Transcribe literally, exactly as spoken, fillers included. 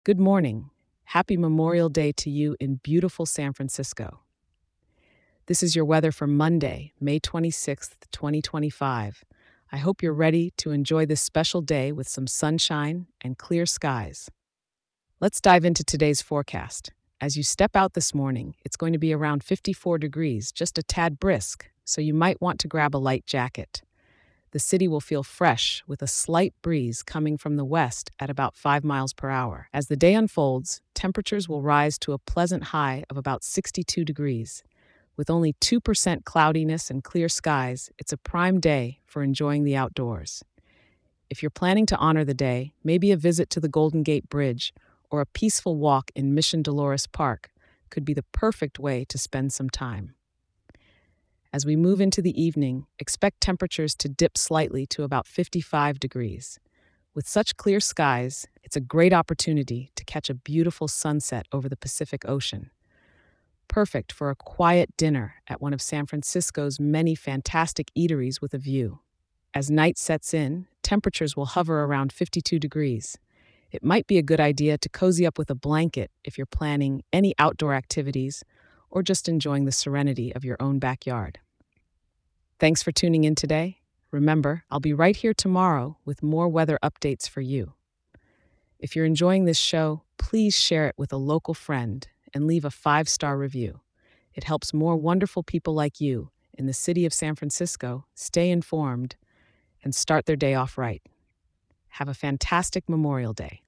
Good morning. Happy Memorial Day to you in beautiful San Francisco. This is your weather for Monday, May twenty-sixth, twenty twenty-five. I hope you're ready to enjoy this special day with some sunshine and clear skies. Let's dive into today's forecast. As you step out this morning, it's going to be around fifty-four degrees, just a tad brisk, so you might want to grab a light jacket. The city will feel fresh with a slight breeze coming from the west at about five miles per hour. As the day unfolds, temperatures will rise to a pleasant high of about sixty-two degrees. With only two percent cloudiness and clear skies, it's a prime day for enjoying the outdoors. If you're planning to honor the day, maybe a visit to the Golden Gate Bridge or a peaceful walk in Mission Dolores Park could be the perfect way to spend some time. As we move into the evening, expect temperatures to dip slightly to about fifty-five degrees. With such clear skies, it's a great opportunity to catch a beautiful sunset over the Pacific Ocean. Perfect for a quiet dinner at one of San Francisco's many fantastic eateries with a view. As night sets in, temperatures will hover around fifty-two degrees. It might be a good idea to cozy up with a blanket if you're planning any outdoor activities or just enjoying the serenity of your own backyard. Thanks for tuning in today. Remember, I'll be right here tomorrow with more weather updates for you. If you're enjoying this show, please share it with a local friend and leave a five-star review. It helps more wonderful people like you in the city of San Francisco stay informed and start their day off right. Have a fantastic Memorial Day.